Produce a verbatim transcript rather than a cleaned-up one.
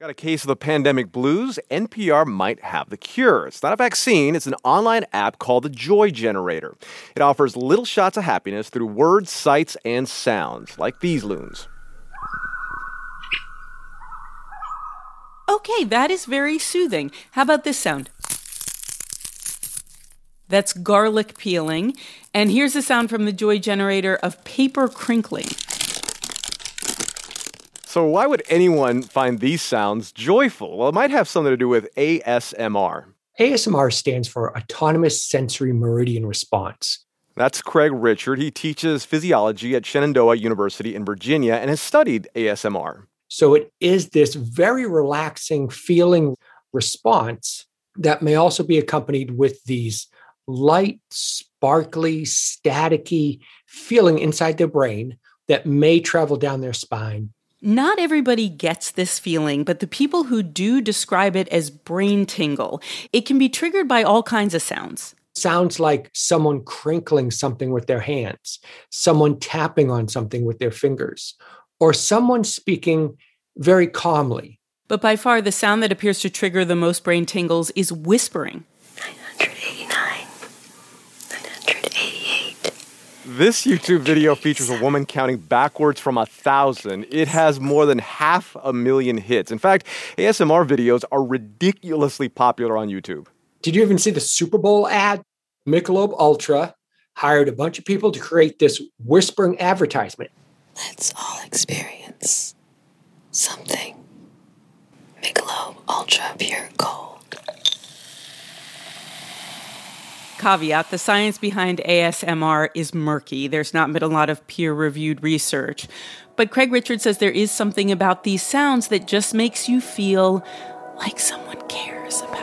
Got a case of the pandemic blues? N P R might have the cure. It's not a vaccine, it's an online app called the Joy Generator. It offers little shots of happiness through words, sights, and sounds, like these loons. Okay, that is very soothing. How about this sound? That's garlic peeling. And here's a sound from the Joy Generator of paper crinkling. So why would anyone find these sounds joyful? Well, it might have something to do with A S M R. A S M R stands for Autonomous Sensory Meridian Response. That's Craig Richard. He teaches physiology at Shenandoah University in Virginia and has studied A S M R. So it is this very relaxing feeling response that may also be accompanied with these light, sparkly, staticky feeling inside their brain that may travel down their spine. Not everybody gets this feeling, but the people who do describe it as brain tingle. It can be triggered by all kinds of sounds. Sounds like someone crinkling something with their hands, someone tapping on something with their fingers, or someone speaking very calmly. But by far, the sound that appears to trigger the most brain tingles is whispering. nine hundred eighty-nine, nine hundred eighty-eight. This YouTube video features a woman counting backwards from a thousand. It has more than half a million hits. In fact, A S M R videos are ridiculously popular on YouTube. Did you even see the Super Bowl ad? Michelob Ultra hired a bunch of people to create this whispering advertisement. Let's all experience something. Michelob Ultra Pure Gold. Caveat, the science behind A S M R is murky. There's not been a lot of peer-reviewed research. But Craig Richard says there is something about these sounds that just makes you feel like someone cares about